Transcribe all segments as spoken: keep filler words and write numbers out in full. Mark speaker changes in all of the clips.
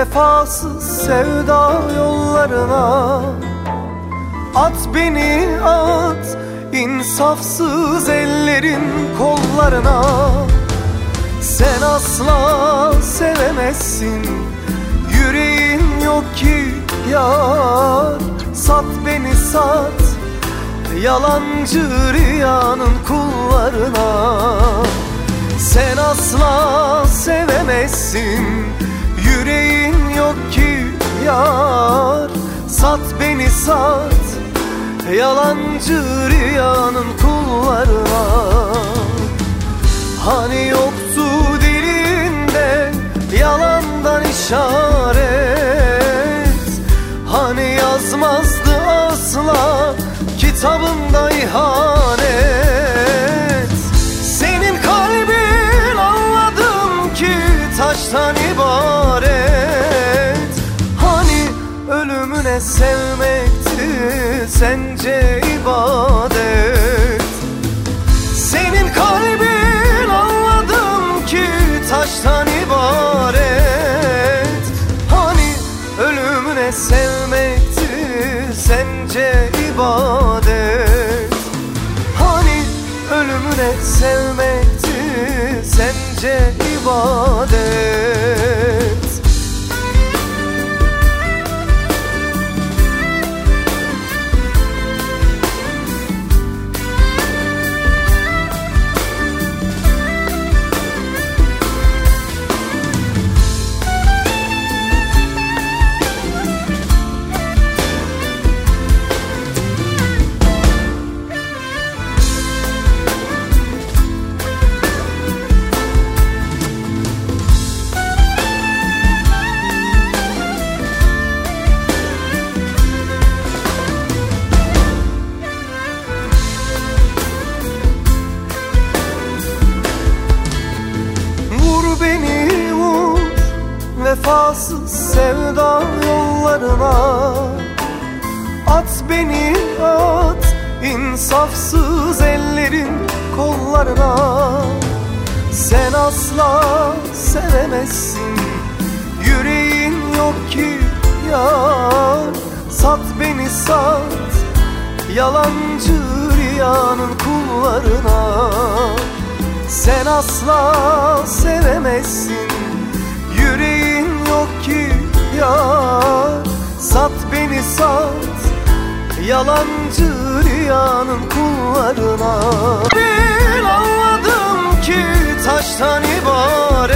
Speaker 1: vefasız sevda yollarına. At beni at, insafsız ellerin kollarına. Sen asla sevemezsin, yüreğin yok ki yar. Sat beni sat, yalancı rüyanın kullarına. Sen asla sevemezsin, yüreğin yok ki yar. Sat beni sat, yalancı rüyanın kullarına. Hani yoktu dilinde yalandan işaret, hani yazmazdı asla kitabında ihanet. Senin kalbin anladım ki taştan ibaret. Hani ölümüne sevmekti sence ibadet. Senin kalbin anladım ki taştan ibaret. Hani ölümüne sevmekti sence ibadet. Hani ölümüne sevmekti sence ibadet. Vefasız sevda yollarına. At beni at, insafsız ellerin kollarına. Sen asla sevemezsin, yüreğin yok ki yar. Sat beni sat, yalancı rüyanın kullarına. Sen asla sevemezsin, yüreğin yok ki yar. Sat beni sat, yalancı rüyanın kullarına. Bir anladım ki taştan ibaret.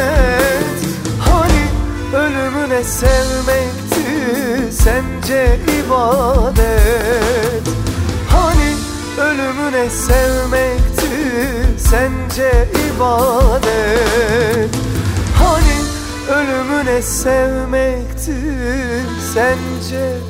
Speaker 1: Hani ölümüne sevmekti sence ibadet. Hani ölümüne sevmekti sence ibadet. Hani ölümüne sevmekti sence